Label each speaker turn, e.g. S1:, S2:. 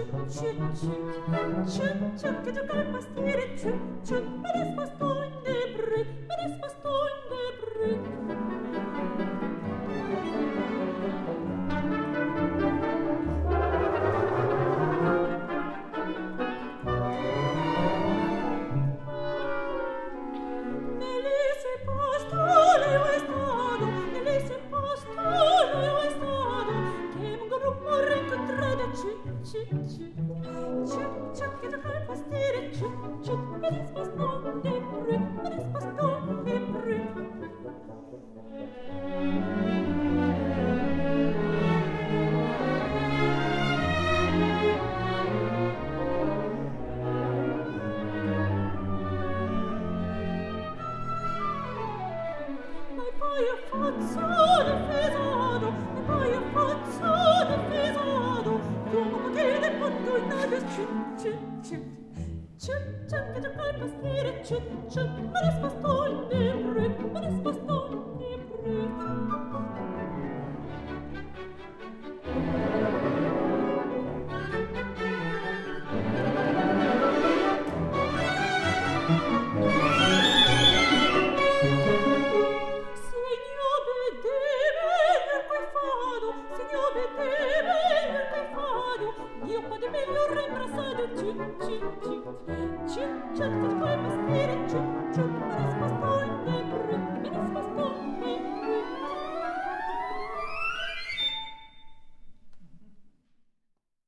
S1: chut, che gioca al pastiere, chut, me ne spastogne bru, me ne spastogne bru. Ne laisse pastole o estado, ne laisse pastole o estado, che un gruppo rincontrada, che gioca al pastiere, me ne spastogne bru, me ne spastogne bru. E poi a fazzo defesado, e poi a fazzo defesado, come potete quando in nave che gioca al pastiere, me ne spastogne bru, me ne spastogne